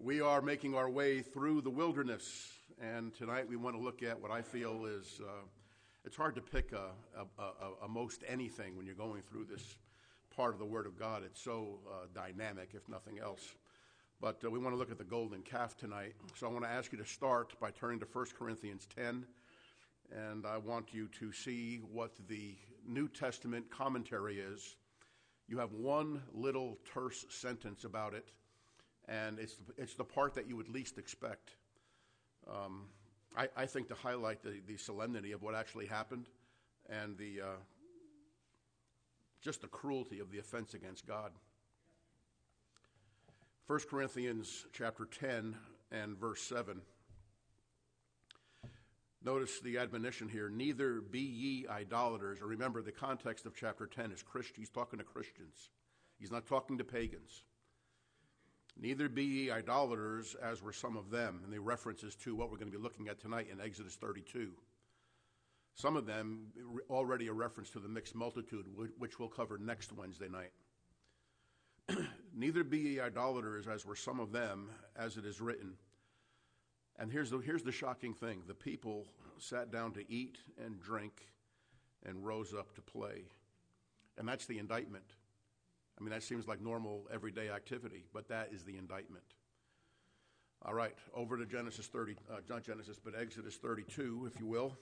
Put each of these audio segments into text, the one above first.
We are making our way through the wilderness, and tonight we want to look at what I feel is, it's hard to pick a most anything when you're going through this part of the Word of God. It's so dynamic, if nothing else. But we want to look at the golden calf tonight. So I want to ask you to start by turning to 1 Corinthians 10, and I want you to see what the New Testament commentary is. You have one little terse sentence about it, and it's the part that you would least expect. I think to highlight the solemnity of what actually happened and just the cruelty of the offense against God. 1 Corinthians chapter 10 and verse 7. Notice the admonition here, neither be ye idolaters. Or remember, the context of chapter 10 is Christian. He's talking to Christians. He's not talking to pagans. Neither be ye idolaters, as were some of them. And the references to what we're going to be looking at tonight in Exodus 32. Some of them already a reference to the mixed multitude, which we'll cover next Wednesday night. Neither be ye idolaters, as were some of them, as it is written. And here's the shocking thing. The people sat down to eat and drink and rose up to play. And that's the indictment. I mean, that seems like normal, everyday activity, but that is the indictment. All right, over to Genesis 30, not Genesis, but Exodus 32, if you will.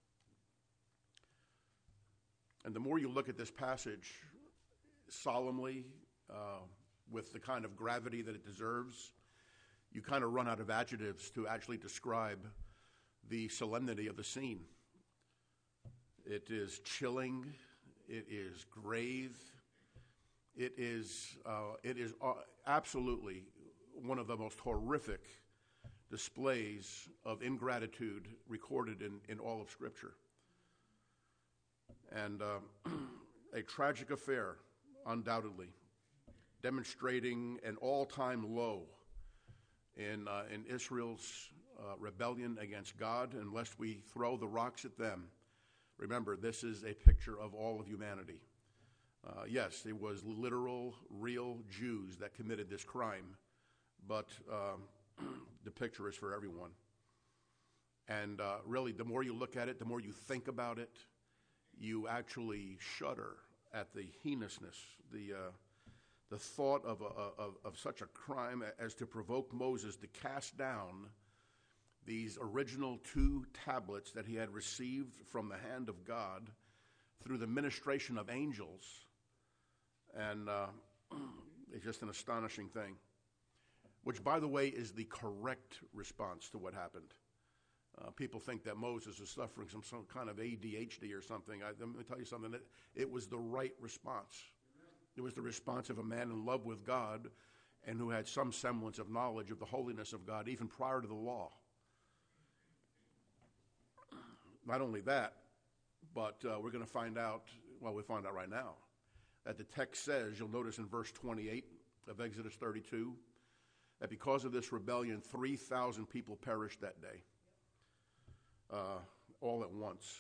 And the more you look at this passage solemnly, with the kind of gravity that it deserves, you kind of run out of adjectives to actually describe the solemnity of the scene. It is chilling. It is grave. It is absolutely one of the most horrific displays of ingratitude recorded in all of Scripture. And a tragic affair, undoubtedly, demonstrating an all-time low in Israel's rebellion against God. And lest we throw the rocks at them, remember, this is a picture of all of humanity. Yes, it was literal, real Jews that committed this crime, but the picture is for everyone. And really, the more you look at it, the more you think about it, you actually shudder at the heinousness, the thought of such a crime as to provoke Moses to cast down these original 2 tablets that he had received from the hand of God through the ministration of angels. And it's just an astonishing thing, which, by the way, is the correct response to what happened. People think that Moses is suffering some kind of ADHD or something. Let me tell you something. It was the right response. It was the response of a man in love with God and who had some semblance of knowledge of the holiness of God even prior to the law. Not only that, but we're going to find out, well, we'll find out right now, that the text says, you'll notice in verse 28 of Exodus 32, that because of this rebellion, 3,000 people perished that day, all at once.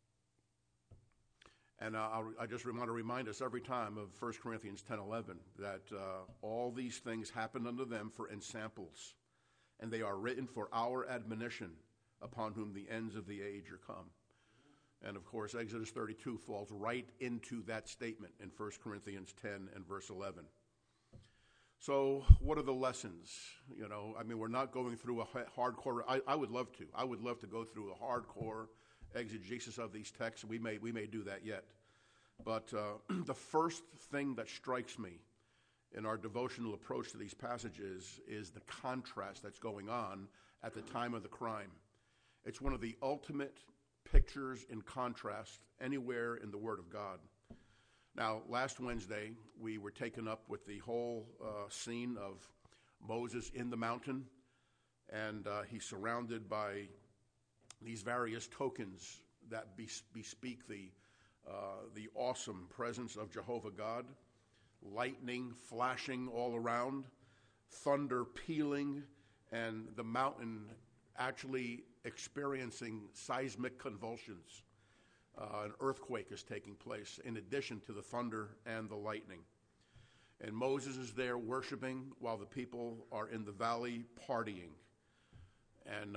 And I just want to remind us every time of 1 Corinthians 10:11 that all these things happened unto them for ensamples, and they are written for our admonition, upon whom the ends of the age are come. And of course, Exodus 32 falls right into that statement in 1 Corinthians 10 and verse 11. So what are the lessons? You know, I mean, we're not going through a hardcore. I would love to. I would love to go through a hardcore exegesis of these texts. We may do that yet. But the first thing that strikes me in our devotional approach to these passages is the contrast that's going on at the time of the crime. It's one of the ultimate pictures in contrast anywhere in the Word of God. Now, last Wednesday, we were taken up with the whole scene of Moses in the mountain, and he's surrounded by these various tokens that bespeak the awesome presence of Jehovah God. Lightning flashing all around, thunder pealing, and the mountain actually experiencing seismic convulsions. An earthquake is taking place in addition to the thunder and the lightning. And Moses is there worshiping while the people are in the valley partying. And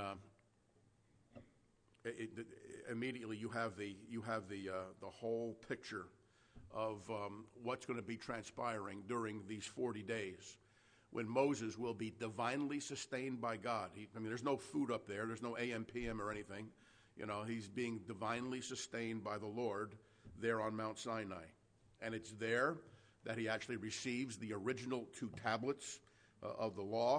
immediately you have the whole picture of what's going to be transpiring during these 40 days when Moses will be divinely sustained by God. There's no food up there. There's no AM, PM or anything. He's being divinely sustained by the Lord there on Mount Sinai. And it's there that he actually receives the original 2 tablets of the law,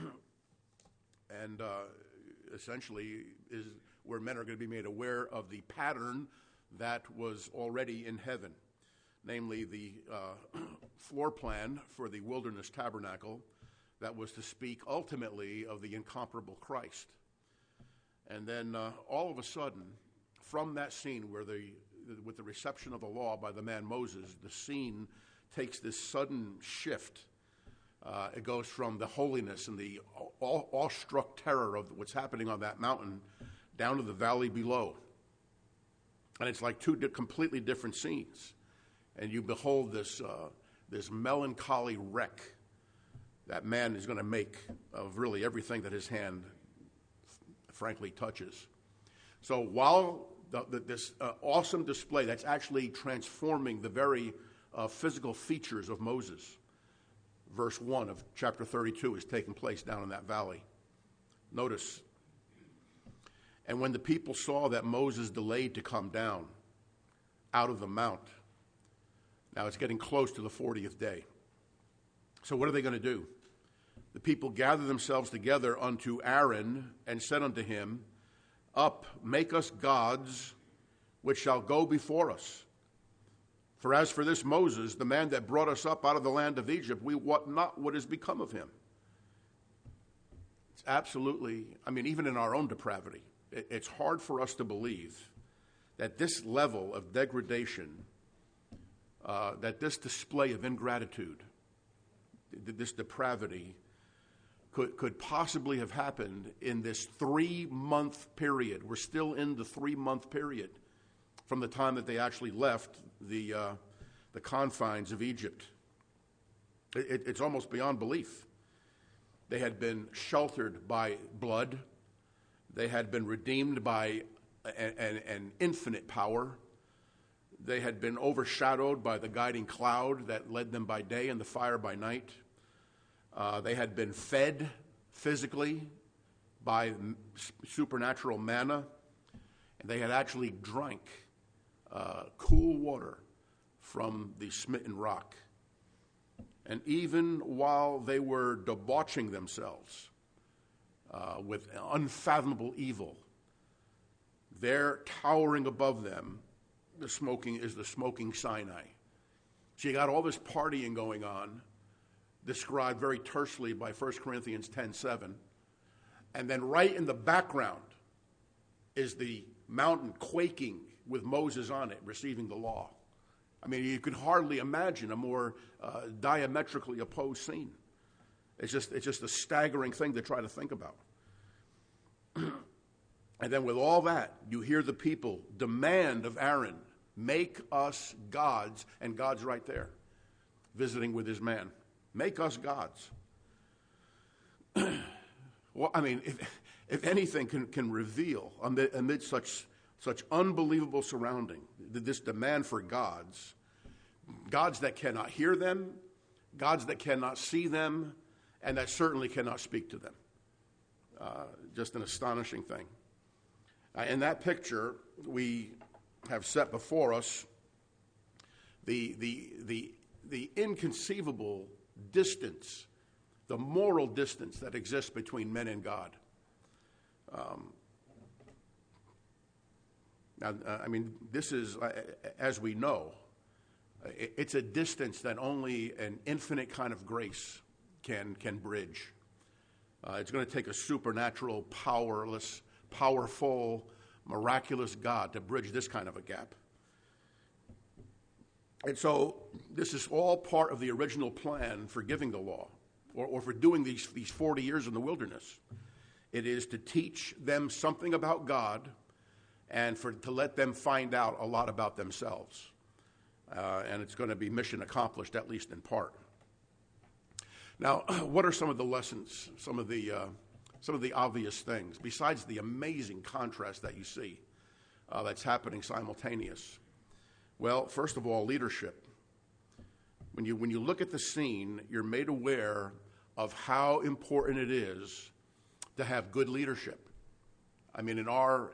and essentially is where men are going to be made aware of the pattern that was already in heaven, namely the floor plan for the wilderness tabernacle that was to speak ultimately of the incomparable Christ. And then all of a sudden, from that scene with the reception of the law by the man Moses, the scene takes this sudden shift. It goes from the holiness and the awestruck terror of what's happening on that mountain down to the valley below. And it's like 2 completely different scenes. And you behold this melancholy wreck that man is going to make of really everything that his hand frankly touches. So while this awesome display that's actually transforming the very physical features of Moses, verse 1 of chapter 32 is taking place down in that valley. Notice, and when the people saw that Moses delayed to come down out of the mount, now it's getting close to the 40th day. So what are they going to do? The people gathered themselves together unto Aaron and said unto him, Up, make us gods, which shall go before us. For as for this Moses, the man that brought us up out of the land of Egypt, we wot not what has become of him. It's absolutely, even in our own depravity, it's hard for us to believe that this level of degradation, that this display of ingratitude, this depravity, could possibly have happened in this 3-month period. We're still in the 3-month period from the time that they actually left the confines of Egypt. It's almost beyond belief. They had been sheltered by blood. They had been redeemed by an infinite power. They had been overshadowed by the guiding cloud that led them by day and the fire by night. They had been fed physically by supernatural manna, and they had actually drank cool water from the smitten rock. And even while they were debauching themselves with unfathomable evil, there towering above them the smoking Sinai. So you got all this partying going on, described very tersely by 1 Corinthians 10:7. And then right in the background is the mountain quaking with Moses on it, receiving the law. You could hardly imagine a more diametrically opposed scene. It's just a staggering thing to try to think about. And then with all that, you hear the people demand of Aaron, make us gods, and God's right there, visiting with his man. Make us gods. Well, if anything can reveal amid such unbelievable surrounding, this demand for gods that cannot hear them, gods that cannot see them, and that certainly cannot speak to them. Just an astonishing thing. In that picture, we have set before us the inconceivable distance, the moral distance that exists between men and God. This is, as we know, it's a distance that only an infinite kind of grace can bridge. It's going to take a supernatural, powerful, miraculous God to bridge this kind of a gap. And so this is all part of the original plan for giving the law, or for doing these 40 years in the wilderness. It is to teach them something about God and to let them find out a lot about themselves. And it's going to be mission accomplished, at least in part. Now, what are some of the lessons, some of the obvious things, besides the amazing contrast that you see that's happening simultaneous? Well, first of all, leadership. When you look at the scene, you're made aware of how important it is to have good leadership. I mean, in our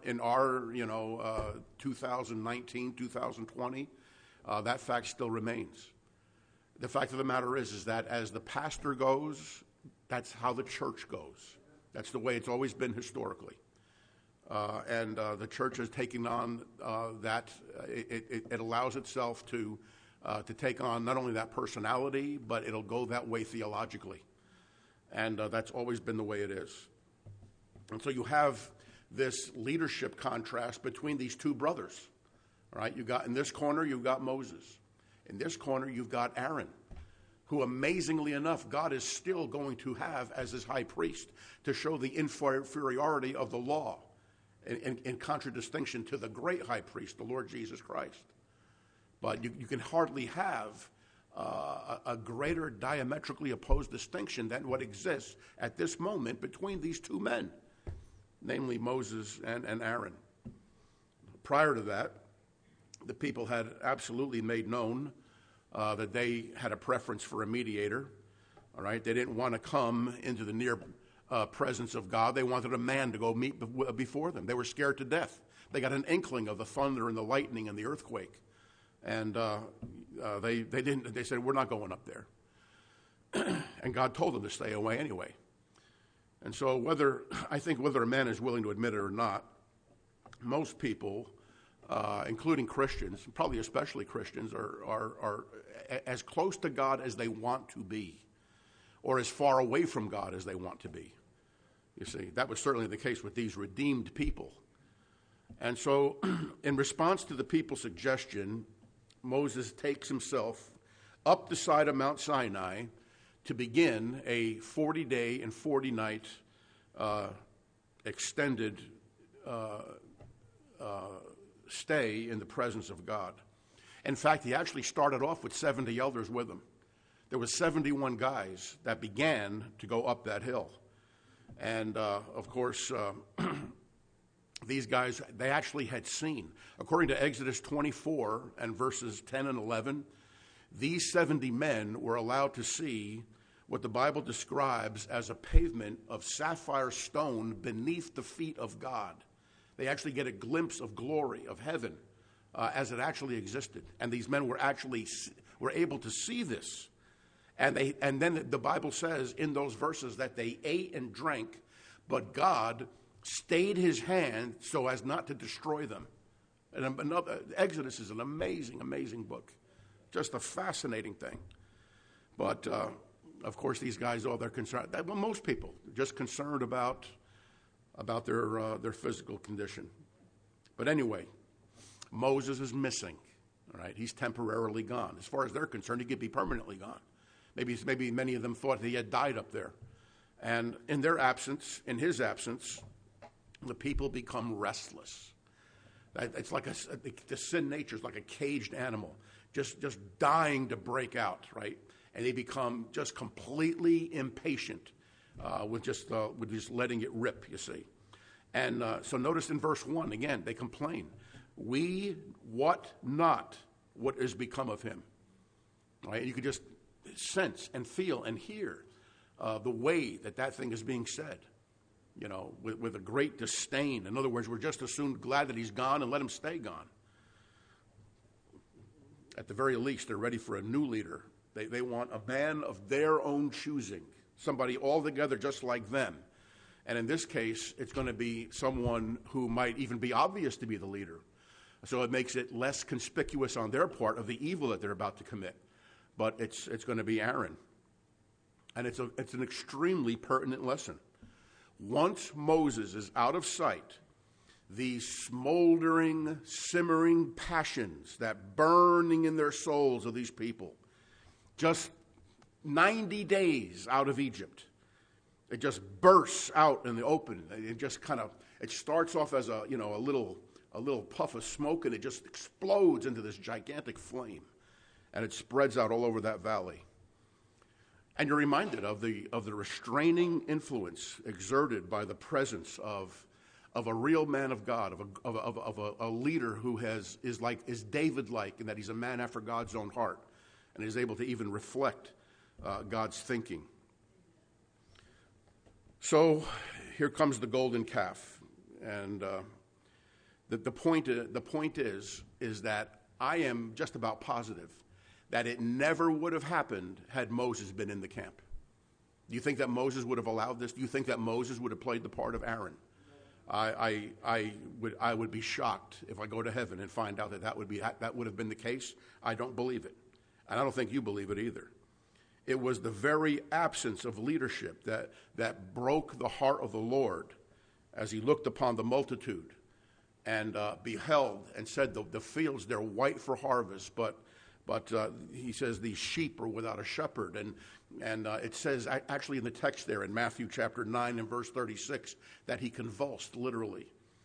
2019, 2020, that fact still remains. The fact of the matter is that as the pastor goes, that's how the church goes. That's the way it's always been historically. And the church has taken on that. It allows itself to take on not only that personality, but it'll go that way theologically. And that's always been the way it is. And so you have this leadership contrast between these two brothers. All right, in this corner, you've got Moses. In this corner, you've got Aaron, who amazingly enough, God is still going to have as his high priest to show the inferiority of the law in contradistinction to the great high priest, the Lord Jesus Christ. But you can hardly have a greater diametrically opposed distinction than what exists at this moment between these two men, namely Moses and Aaron. Prior to that, the people had absolutely made known that they had a preference for a mediator. All right, they didn't want to come into the near presence of God. They wanted a man to go meet before them. They were scared to death. They got an inkling of the thunder and the lightning and the earthquake, and they didn't. They said, "We're not going up there." And God told them to stay away anyway. And so, whether a man is willing to admit it or not, most people, including Christians, probably especially Christians, are as close to God as they want to be, or as far away from God as they want to be. You see, that was certainly the case with these redeemed people. And so, in response to the people's suggestion, Moses takes himself up the side of Mount Sinai to begin a 40-day and 40-night extended stay in the presence of God. In fact, he actually started off with 70 elders with him. There were 71 guys that began to go up that hill. And, of course, these guys, they actually had seen. According to Exodus 24 and verses 10 and 11, these 70 men were allowed to see what the Bible describes as a pavement of sapphire stone beneath the feet of God. They actually get a glimpse of glory, of heaven, as it actually existed. And these men were able to see this. And then the Bible says in those verses that they ate and drank, but God stayed his hand so as not to destroy them. And Exodus is an amazing, amazing book. Just a fascinating thing. But, of course, these guys, they're concerned. Well, most people are just concerned about their physical condition. But anyway, Moses is missing. All right, he's temporarily gone. As far as they're concerned, he could be permanently gone. Maybe many of them thought he had died up there. And in his absence, the people become restless. It's like the sin nature is like a caged animal, just dying to break out, right? And they become just completely impatient with just letting it rip, you see. And so notice in verse 1, again, they complain. We what not what has become of him. Right? You could just sense and feel and hear the way that thing is being said, you know, with a great disdain. In other words, we're just as soon glad that he's gone and let him stay gone. At the very least, they're ready for a new leader. They want a man of their own choosing, somebody altogether just like them. And in this case, it's going to be someone who might even be obvious to be the leader. So it makes it less conspicuous on their part of the evil that they're about to commit. But it's going to be Aaron. And it's an extremely pertinent lesson. Once Moses is out of sight, these smoldering, simmering passions that burning in their souls of these people, just 90 days out of Egypt, it just bursts out in the open. It just it starts off as a little puff of smoke, and it just explodes into this gigantic flame, and it spreads out all over that valley. And you're reminded of the restraining influence exerted by the presence of a real man of God, of a leader who is David-like, in that he's a man after God's own heart, and is able to even reflect God's thinking. So here comes the golden calf, and the point is that I am just about positive that it never would have happened had Moses been in the camp. Do you think that Moses would have allowed this? Do you think that Moses would have played the part of Aaron? I would be shocked if I go to heaven and find out that would have been the case. I don't believe it, and I don't think you believe it either. It was the very absence of leadership that broke the heart of the Lord as he looked upon the multitude and beheld and said, the fields, they're white for harvest, but he says these sheep are without a shepherd. And it says actually in the text there in Matthew chapter 9 and verse 36 that he convulsed literally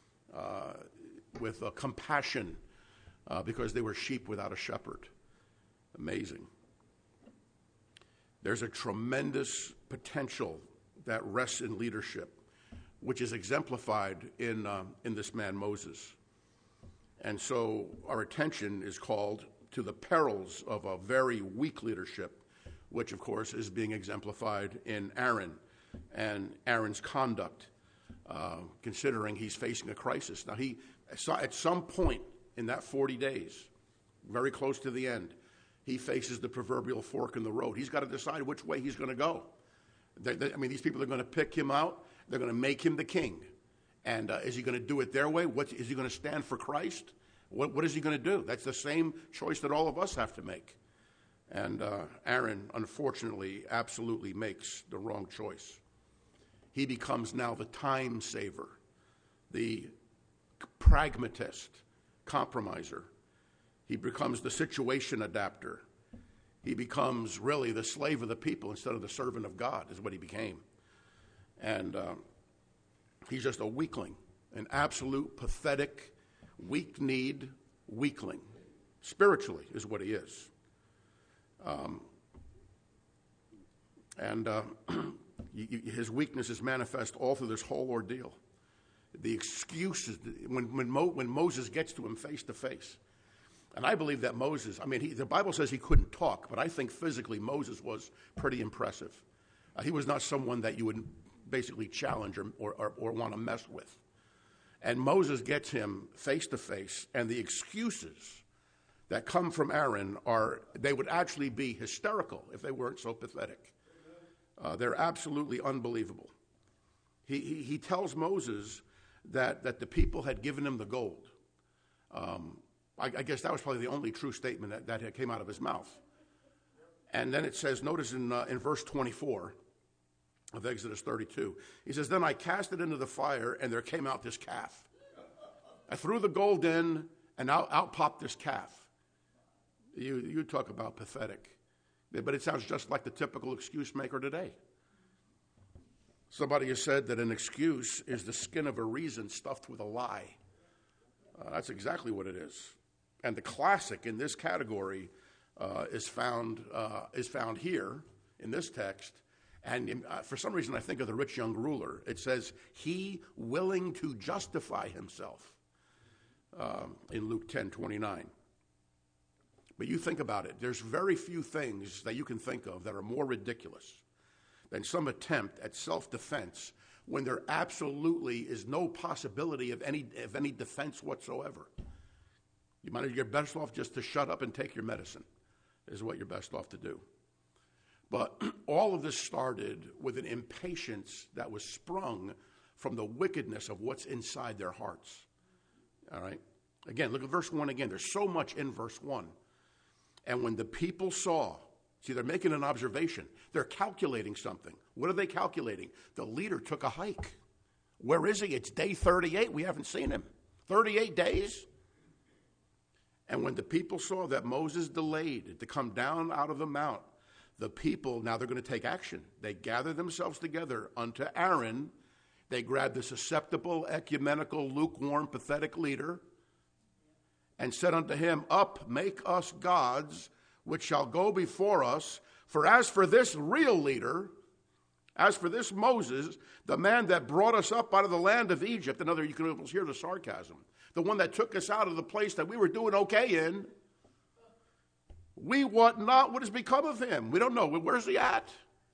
with compassion because they were sheep without a shepherd. Amazing. There's a tremendous potential that rests in leadership, which is exemplified in this man Moses. And so our attention is called to the perils of a very weak leadership, which of course is being exemplified in Aaron and Aaron's conduct, considering he's facing a crisis. Now he saw at some point in that 40 days, very close to the end, he faces the proverbial fork in the road. He's got to decide which way he's going to go. These people are going to pick him out. They're going to make him the king. And is he going to do it their way? Is he going to stand for Christ? What is he going to do? That's the same choice that all of us have to make. And Aaron, unfortunately, absolutely makes the wrong choice. He becomes now the time saver, the pragmatist, compromiser. He becomes the situation adapter. He becomes really the slave of the people instead of the servant of God, is what he became. And he's just a weakling, an absolute pathetic, weak-kneed weakling. Spiritually is what he is. His weakness is manifest all through this whole ordeal. The excuses, when Moses gets to him face to face. And I believe that Moses, the Bible says he couldn't talk, but I think physically Moses was pretty impressive. He was not someone that you would basically challenge or want to mess with. And Moses gets him face to face, and the excuses that come from Aaron they would actually be hysterical if they weren't so pathetic. They're absolutely unbelievable. He tells Moses that the people had given him the gold. I guess that was probably the only true statement that came out of his mouth. And then it says, notice in verse 24 of Exodus 32, he says, then I cast it into the fire, and there came out this calf. I threw the gold in, and out popped this calf. You talk about pathetic. But it sounds just like the typical excuse maker today. Somebody has said that an excuse is the skin of a reason stuffed with a lie. That's exactly what it is. And the classic in this category is found here in this text. And for some reason, I think of the rich young ruler. It says, he willing to justify himself in Luke 10:29. But you think about it. There's very few things that you can think of that are more ridiculous than some attempt at self-defense when there absolutely is no possibility of any defense whatsoever. You're best off just to shut up and take your medicine, is what you're best off to do. But all of this started with an impatience that was sprung from the wickedness of what's inside their hearts. All right? Again, look at verse 1 again. There's so much in verse 1. And when the people saw, see, they're making an observation. They're calculating something. What are they calculating? The leader took a hike. Where is he? It's day 38. We haven't seen him. 38 days? And when the people saw that Moses delayed to come down out of the mount, the people, now they're going to take action. They gather themselves together unto Aaron. They grab the susceptible, ecumenical, lukewarm, pathetic leader and said unto him, up, make us gods, which shall go before us, For as for this real leader, as for this Moses, the man that brought us up out of the land of Egypt," another, you can almost hear the sarcasm, "the one that took us out of the place that we were doing okay in, we want not what has become of him." We don't know. Where's he at?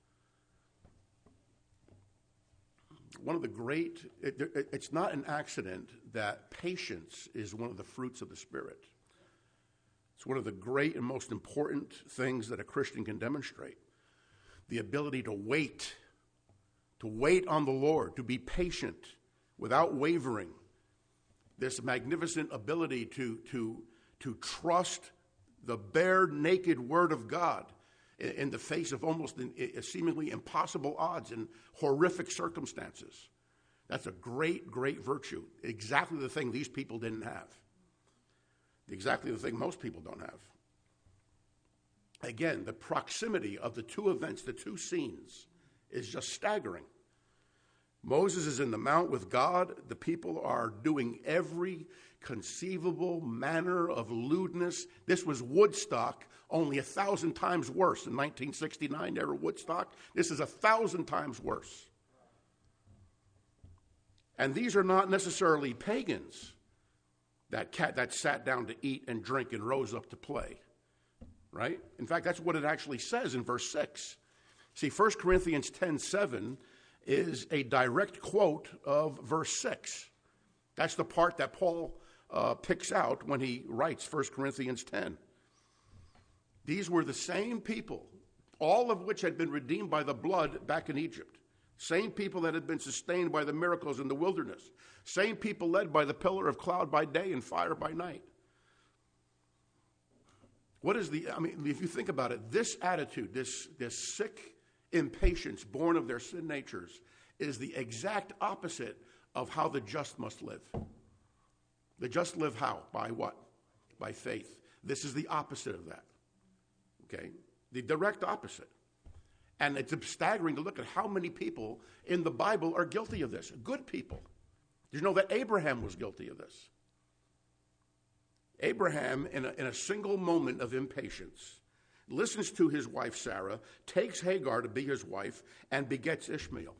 One of the great, it's not an accident that patience is one of the fruits of the Spirit. It's one of the great and most important things that a Christian can demonstrate. The ability to wait on the Lord, to be patient without wavering. This magnificent ability to trust the bare, naked Word of God in the face of almost seemingly impossible odds and horrific circumstances. That's a great, great virtue. Exactly the thing these people didn't have. Exactly the thing most people don't have. Again, the proximity of the two events, the two scenes, is just staggering. Moses is in the mount with God. The people are doing every conceivable manner of lewdness. This was Woodstock, only 1,000 times worse. In 1969, there were Woodstock. This is 1,000 times worse. And these are not necessarily pagans that sat down to eat and drink and rose up to play, right? In fact, that's what it actually says in verse 6. See, 1 Corinthians 10:7 is a direct quote of verse 6. That's the part that Paul picks out when he writes 1 Corinthians 10. These were the same people, all of which had been redeemed by the blood back in Egypt. Same people that had been sustained by the miracles in the wilderness. Same people led by the pillar of cloud by day and fire by night. If you think about it, this attitude, this sick impatience born of their sin natures is the exact opposite of how the just must live. The just live how? By what? By faith. This is the opposite of that. Okay? The direct opposite. And it's staggering to look at how many people in the Bible are guilty of this. Good people. Did you know that Abraham was guilty of this? Abraham, in a single moment of impatience, listens to his wife Sarah, takes Hagar to be his wife, and begets Ishmael.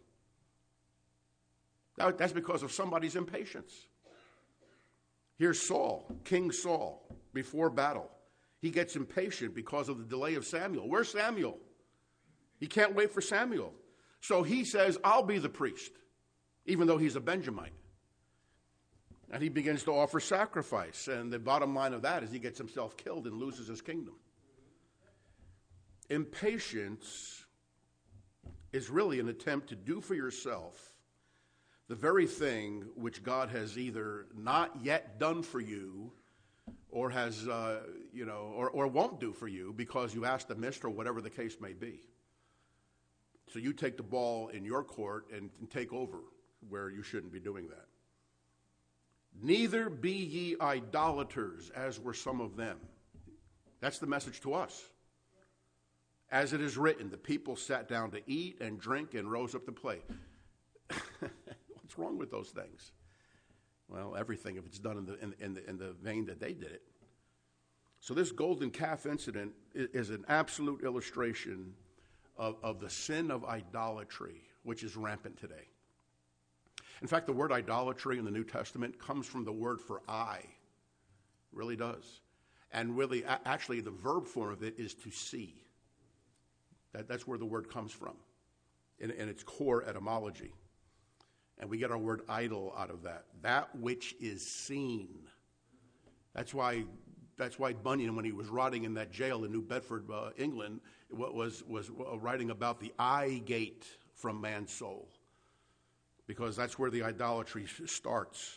That's because of somebody's impatience. Here's Saul, King Saul, before battle. He gets impatient because of the delay of Samuel. Where's Samuel? He can't wait for Samuel. So he says, I'll be the priest, even though he's a Benjamite. And he begins to offer sacrifice. And the bottom line of that is he gets himself killed and loses his kingdom. Impatience is really an attempt to do for yourself the very thing which God has either not yet done for you or has, or won't do for you because you asked amiss or whatever the case may be. So you take the ball in your court and take over where you shouldn't be doing that. Neither be ye idolaters, as were some of them. That's the message to us. As it is written, the people sat down to eat and drink and rose up to play. What's wrong with those things? Well, everything if it's done in the vein that they did it. So this golden calf incident is an absolute illustration of the sin of idolatry, which is rampant today. In fact, the word idolatry in the New Testament comes from the word for eye. It really does. And really, actually, the verb form of it is to see. That's where the word comes from in its core etymology. And we get our word idol out of that. That which is seen. That's why Bunyan, when he was rotting in that jail in New Bedford, England, was writing about the eye gate from man's soul. Because that's where the idolatry starts.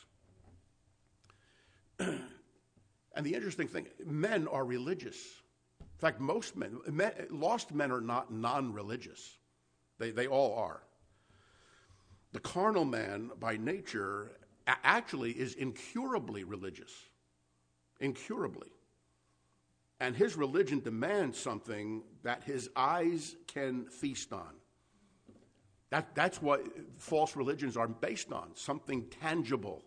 And the interesting thing, men are religious. In fact, most lost men are not non-religious. They all are. The carnal man, by nature, actually is incurably religious. Incurably. And his religion demands something that his eyes can feast on. That's what false religions are based on, something tangible.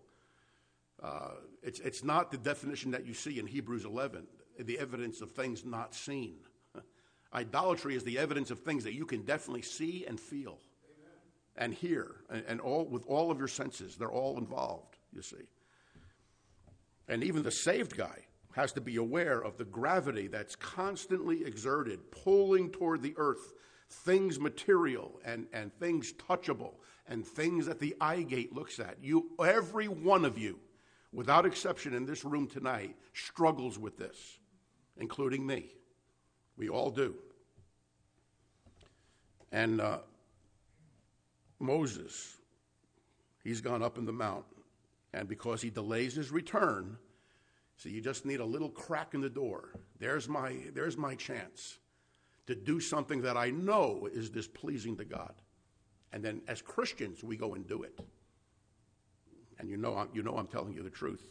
It's not the definition that you see in Hebrews 11, the evidence of things not seen. Idolatry is the evidence of things that you can definitely see and feel and hear, and all with all of your senses. They're all involved, you see. And even the saved guy has to be aware of the gravity that's constantly exerted, pulling toward the earth, things material and things touchable and things that the eye gate looks at. You, every one of you, without exception in this room tonight, struggles with this, including me. We all do. And Moses, he's gone up in the mountain, and because he delays his return, so you just need a little crack in the door. There's my chance to do something that I know is displeasing to God. And then as Christians, we go and do it. And you know I'm telling you the truth.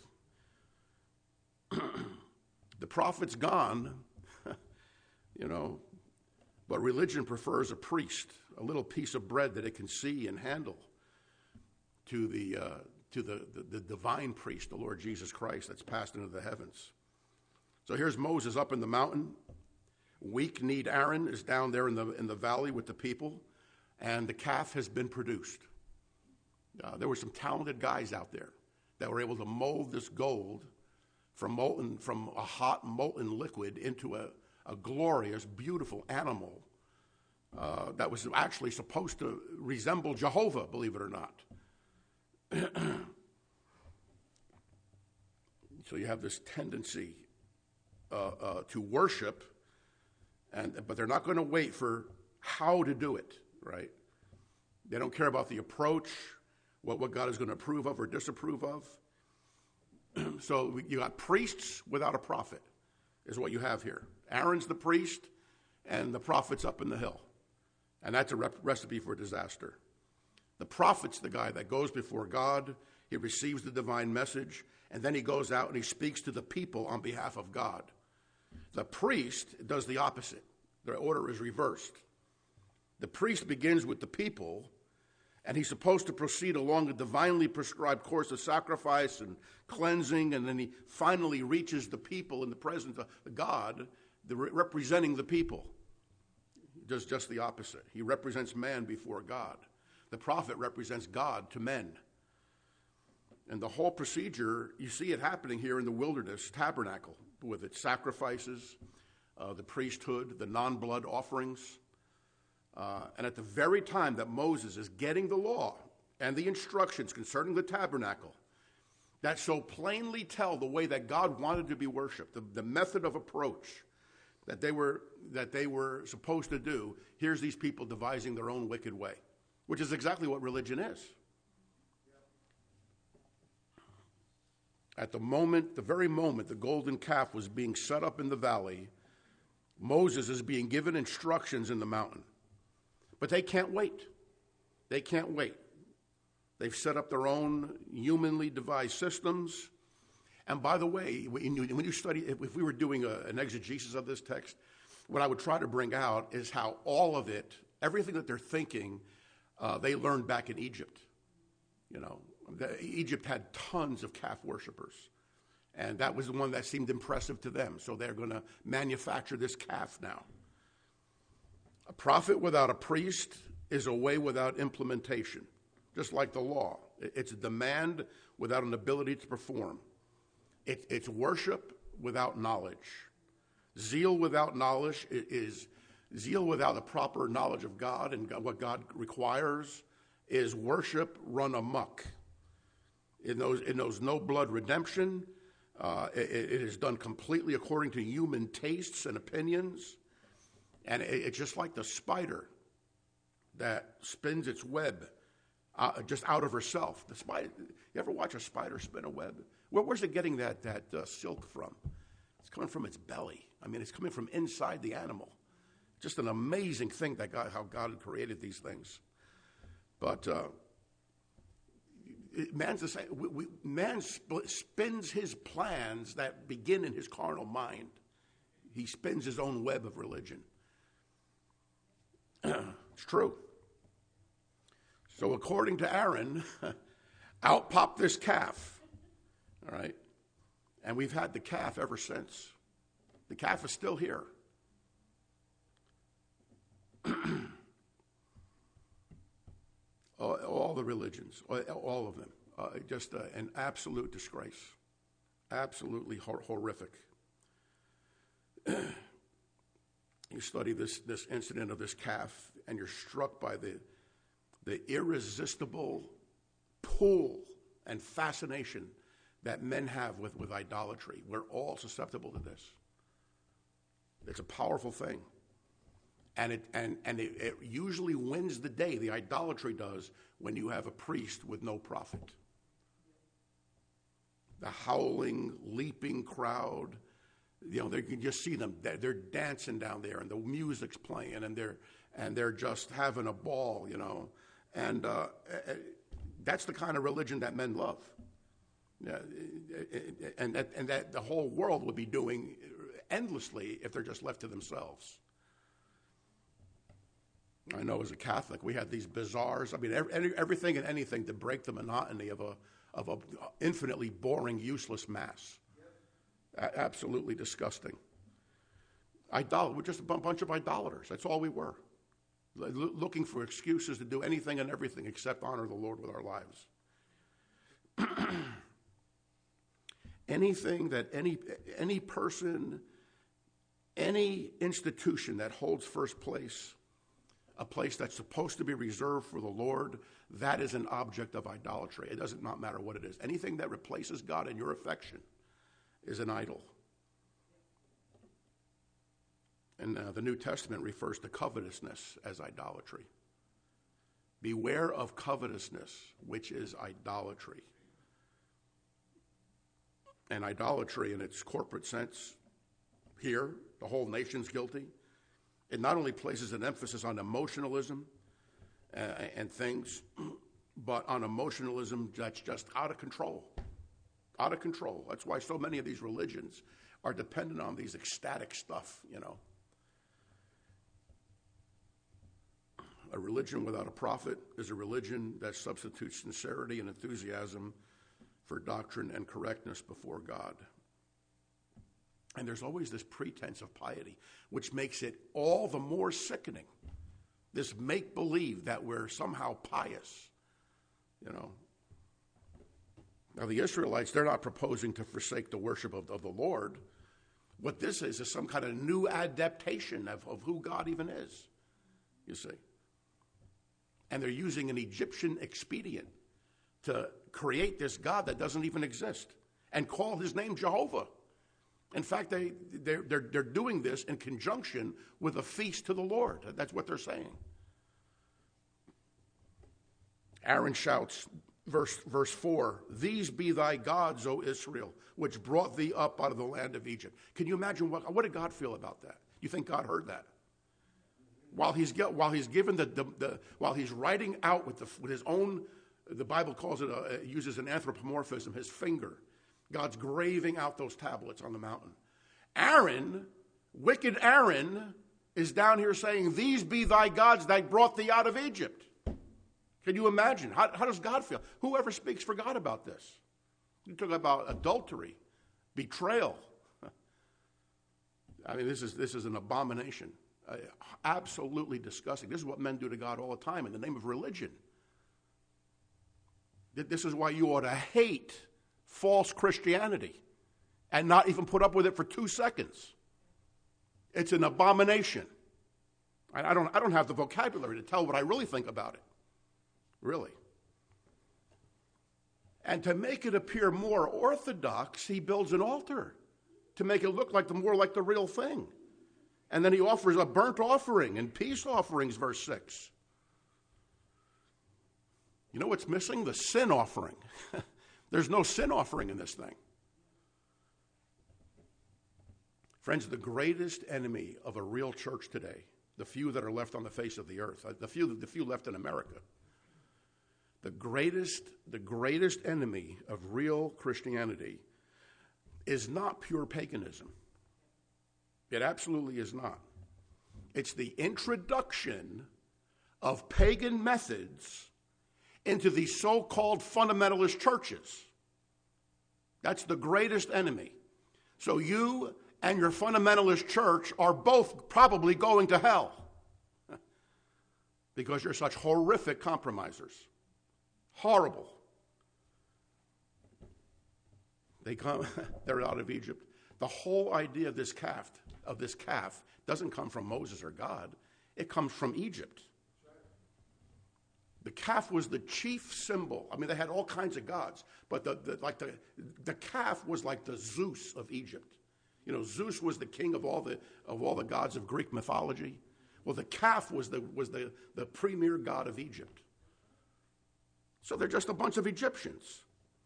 The prophet's gone, but religion prefers a priest, a little piece of bread that it can see and handle, to the divine priest, the Lord Jesus Christ, that's passed into the heavens. So here's Moses up in the mountain. Weak-kneed Aaron is down there in the valley with the people, and the calf has been produced. There were some talented guys out there that were able to mold this gold from a hot molten liquid into a glorious, beautiful animal that was actually supposed to resemble Jehovah, believe it or not. So you have this tendency to worship, but they're not going to wait for how to do it, right? They don't care about the approach, what God is going to approve of or disapprove of. So you got priests without a prophet is what you have here. Aaron's the priest, and the prophet's up in the hill. And that's a recipe for disaster. The prophet's the guy that goes before God. He receives the divine message, and then he goes out and he speaks to the people on behalf of God. The priest does the opposite. The order is reversed. The priest begins with the people, and he's supposed to proceed along a divinely prescribed course of sacrifice and cleansing, and then he finally reaches the people in the presence of God, representing the people. He does just the opposite. He represents man before God. The prophet represents God to men. And the whole procedure, you see it happening here in the wilderness tabernacle with its sacrifices, the priesthood, the non-blood offerings. And at the very time that Moses is getting the law and the instructions concerning the tabernacle that so plainly tell the way that God wanted to be worshipped, the method of approach that they were supposed to do, here's these people devising their own wicked way, which is exactly what religion is. At the very moment the golden calf was being set up in the valley, Moses is being given instructions in the mountain. But they can't wait. They can't wait. They've set up their own humanly devised systems. And by the way, when you study, if we were doing an exegesis of this text, what I would try to bring out is how all of it, everything that they're thinking, they learned back in Egypt. Egypt had tons of calf worshipers. And that was the one that seemed impressive to them. So they're going to manufacture this calf now. A prophet without a priest is a way without implementation, just like the law. It's a demand without an ability to perform. It's worship without knowledge. Zeal without knowledge is zeal without the proper knowledge of God and what God requires is worship run amok. It knows no blood redemption. It is done completely according to human tastes and opinions. And it's just like the spider that spins its web just out of herself. The spider, you ever watch a spider spin a web? Where's it getting that silk from? It's coming from its belly. I mean, it's coming from inside the animal. Just an amazing thing how God had created these things. But man's the same. Man spins his plans that begin in his carnal mind. He spins his own web of religion. It's true. So according to Aaron, out popped this calf. All right? And we've had the calf ever since. The calf is still here. All the religions, all of them, just an absolute disgrace, absolutely horrific. You study this incident of this calf, and you're struck by the irresistible pull and fascination that men have with idolatry. We're all susceptible to this. It's a powerful thing. And it usually wins the day, the idolatry does, when you have a priest with no prophet. The howling, leaping crowd, you can just see them. They're dancing down there, and the music's playing, and they're just having a ball, And that's the kind of religion that men love. And that the whole world would be doing endlessly if they're just left to themselves. I know as a Catholic, we had these bazaars. I mean, everything and anything to break the monotony of a infinitely boring, useless mass. Absolutely disgusting. We're just a bunch of idolaters. That's all we were. Looking for excuses to do anything and everything except honor the Lord with our lives. Anything that any person, any institution that holds first place, a place that's supposed to be reserved for the Lord, that is an object of idolatry. It doesn't not matter what it is. Anything that replaces God in your affection is an idol. And the New Testament refers to covetousness as idolatry. Beware of covetousness, which is idolatry. And idolatry in its corporate sense here, the whole nation's guilty. It not only places an emphasis on emotionalism and things, but on emotionalism that's just out of control. Out of control. That's why so many of these religions are dependent on these ecstatic stuff, A religion without a prophet is a religion that substitutes sincerity and enthusiasm for doctrine and correctness before God. And there's always this pretense of piety, which makes it all the more sickening. This make-believe that we're somehow pious, Now, the Israelites, they're not proposing to forsake the worship of the Lord. What this is some kind of new adaptation of who God even is, you see. And they're using an Egyptian expedient to create this God that doesn't even exist and call his name Jehovah. In fact, they're doing this in conjunction with a feast to the Lord. That's what they're saying. Aaron shouts, verse 4, "These be thy gods, O Israel, which brought thee up out of the land of Egypt." Can you imagine what did God feel about that? You think God heard that? While he's given while he's writing out with his own, the Bible calls it uses an anthropomorphism, his finger. God's graving out those tablets on the mountain. Aaron, wicked Aaron, is down here saying, "These be thy gods that brought thee out of Egypt." Can you imagine? How does God feel? Whoever speaks for God about this? You talk about adultery, betrayal. I mean, this is an abomination. Absolutely disgusting. This is what men do to God all the time in the name of religion. This is why you ought to hate false Christianity and not even put up with it for 2 seconds. It's an abomination. I don't have the vocabulary to tell what I really think about it. Really. And to make it appear more orthodox, he builds an altar to make it look more like the real thing. And then he offers a burnt offering and peace offerings, verse 6. You know what's missing? The sin offering. There's no sin offering in this thing. Friends, the greatest enemy of a real church today, the few that are left on the face of the earth, the few left in America, the greatest enemy of real Christianity is not pure paganism. It absolutely is not. It's the introduction of pagan methods into these so-called fundamentalist churches. That's the greatest enemy. So you and your fundamentalist church are both probably going to hell. because you're such horrific compromisers. Horrible. They come, they're out of Egypt. The whole idea of this calf doesn't come from Moses or God. It comes from Egypt. The calf was the chief symbol. I mean, they had all kinds of gods, but the calf was like the Zeus of Egypt. You know, Zeus was the king of all the gods of Greek mythology. Well, the calf was the premier god of Egypt. So they're just a bunch of Egyptians.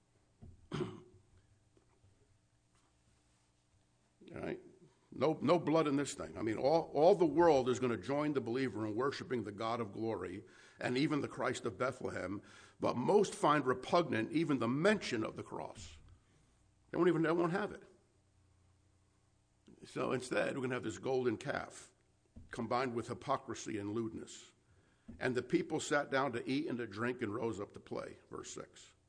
All right? No blood in this thing. I mean, all the world is going to join the believer in worshiping the God of glory and even the Christ of Bethlehem, but most find repugnant even the mention of the cross. They won't have it. So instead, we're going to have this golden calf combined with hypocrisy and lewdness. And the people sat down to eat and to drink and rose up to play, verse 6.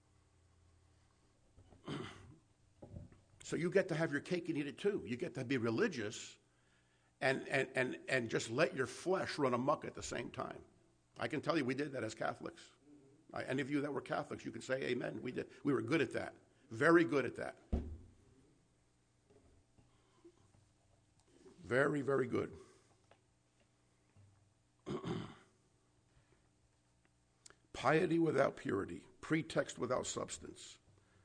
So you get to have your cake and eat it too. You get to be religious and just let your flesh run amok at the same time. I can tell you we did that as Catholics. Any of you that were Catholics, you can say amen. We did. We were good at that. Very good at that. Very, very good. Piety without purity, pretext without substance.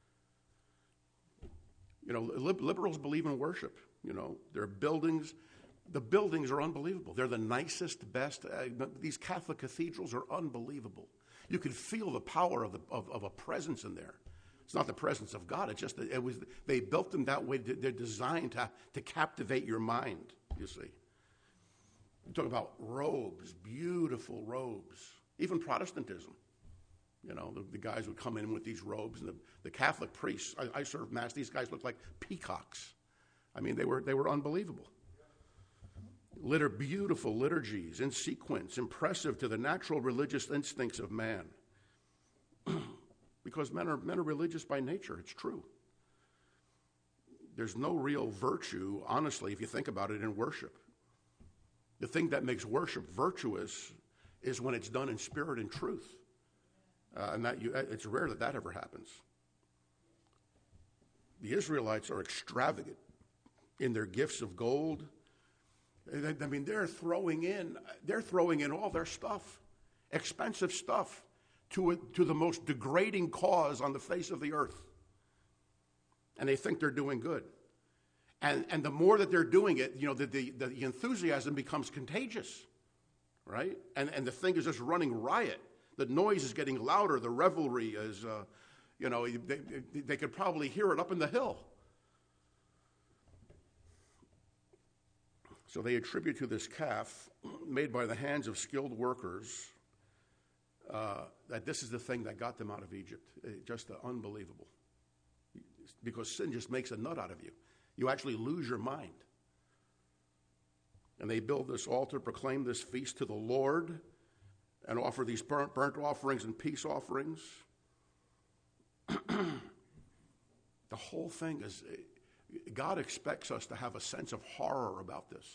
You know, liberals believe in worship. You know, their buildings, the buildings are unbelievable. They're the nicest, best. These Catholic cathedrals are unbelievable. You could feel the power of a presence in there. It's not the presence of God. It's just they built them that way. They're designed to captivate your mind. You see, you talk about robes, beautiful robes. Even Protestantism. You know, the guys would come in with these robes, and the Catholic priests. I served mass. These guys looked like peacocks. I mean, they were unbelievable. Beautiful liturgies in sequence, impressive to the natural religious instincts of man. Because men are religious by nature. It's true. There's no real virtue, honestly, if you think about it, in worship. The thing that makes worship virtuous is when it's done in spirit and truth. And it's rare that ever happens. The Israelites are extravagant in their gifts of gold. I mean, they're throwing in all their stuff, expensive stuff, to the most degrading cause on the face of the earth. And they think they're doing good. And the more that they're doing it, you know, the enthusiasm becomes contagious, right? And the thing is just running riot. The noise is getting louder. The revelry is, you know, they could probably hear it up in the hill. So they attribute to this calf made by the hands of skilled workers that this is the thing that got them out of Egypt. Just unbelievable. Because sin just makes a nut out of you. You actually lose your mind. And they build this altar, proclaim this feast to the Lord, and offer these burnt offerings and peace offerings. The whole thing is, God expects us to have a sense of horror about this.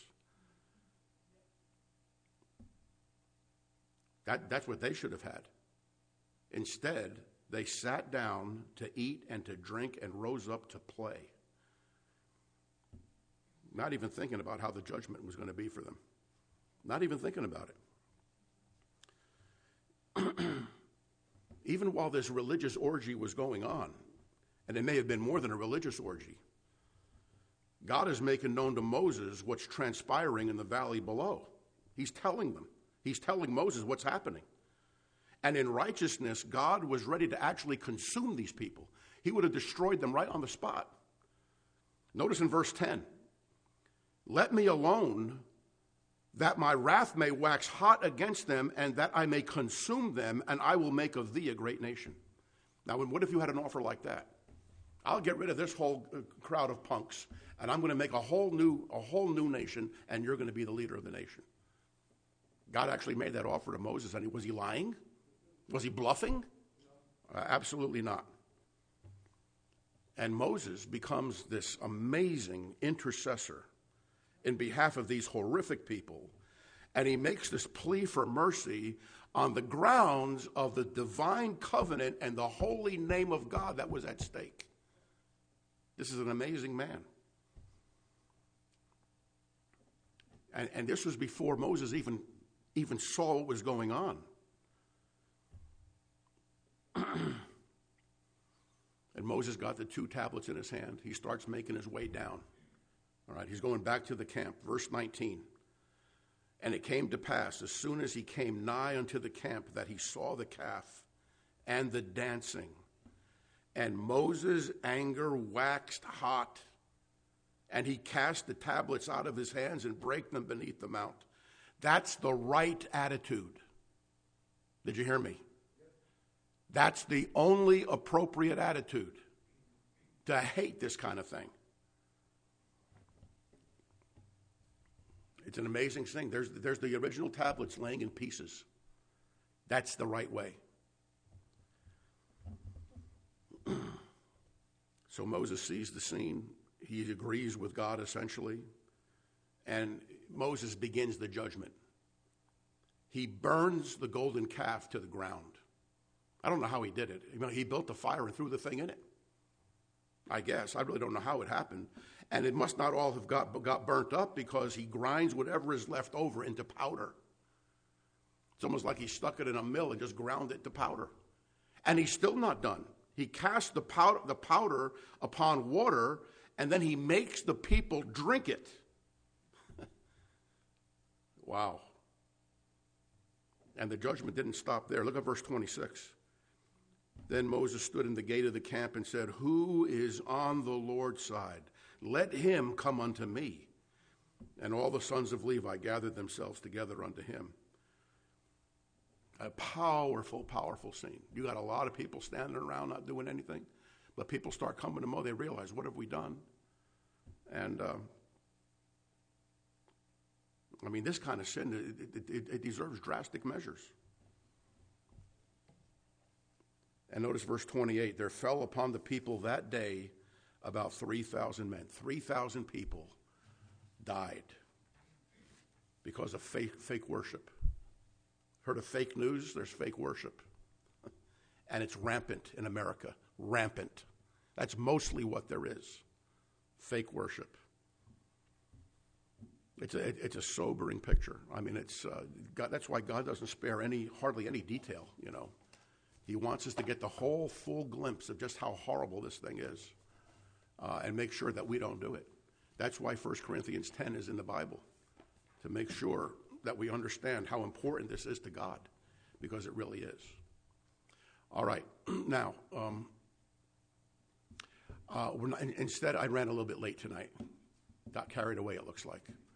That's what they should have had. Instead, they sat down to eat and to drink and rose up to play. Not even thinking about how the judgment was going to be for them. Not even thinking about it. Even while this religious orgy was going on, and it may have been more than a religious orgy, God is making known to Moses what's transpiring in the valley below. He's telling them. He's telling Moses what's happening. And in righteousness, God was ready to actually consume these people. He would have destroyed them right on the spot. Notice in verse 10, "Let me alone, that my wrath may wax hot against them, and that I may consume them, and I will make of thee a great nation." Now, what if you had an offer like that? I'll get rid of this whole crowd of punks, and I'm going to make a whole new nation, and you're going to be the leader of the nation. God actually made that offer to Moses, and was he lying? Was he bluffing? Absolutely not. And Moses becomes this amazing intercessor in behalf of these horrific people. And he makes this plea for mercy on the grounds of the divine covenant and the holy name of God that was at stake. This is an amazing man. And this was before Moses even saw what was going on. And Moses got the 2 tablets in his hand. He starts making his way down. All right, he's going back to the camp. Verse 19. And it came to pass, as soon as he came nigh unto the camp, that he saw the calf and the dancing. And Moses' anger waxed hot, and he cast the tablets out of his hands and brake them beneath the mount. That's the right attitude. Did you hear me? That's the only appropriate attitude, to hate this kind of thing. It's an amazing thing. There's the original tablets laying in pieces. That's the right way. So Moses sees the scene. He agrees with God, essentially. And Moses begins the judgment. He burns the golden calf to the ground. I don't know how he did it. He built the fire and threw the thing in it. I guess. I really don't know how it happened. And it must not all have got burnt up, because he grinds whatever is left over into powder. It's almost like he stuck it in a mill and just ground it to powder. And he's still not done. He casts the powder upon water, and then he makes the people drink it. Wow. And the judgment didn't stop there. Look at verse 26. Then Moses stood in the gate of the camp and said, Who is on the Lord's side? Let him come unto me. And all the sons of Levi gathered themselves together unto him. A powerful, powerful scene. You got a lot of people standing around not doing anything, but people start coming to Moses. They realize, what have we done? And this kind of sin, it deserves drastic measures. And notice verse 28, there fell upon the people that day about 3,000 men. 3,000 people died because of fake worship. Heard of fake news? There's fake worship. And it's rampant in America. Rampant. That's mostly what there is. Fake worship. It's a sobering picture. It's God, that's why God doesn't spare hardly any detail, He wants us to get the whole full glimpse of just how horrible this thing is, and make sure that we don't do it. That's why 1 Corinthians 10 is in the Bible, to make sure that we understand how important this is to God, because it really is. All right, now, instead I ran a little bit late tonight. Got carried away, it looks like.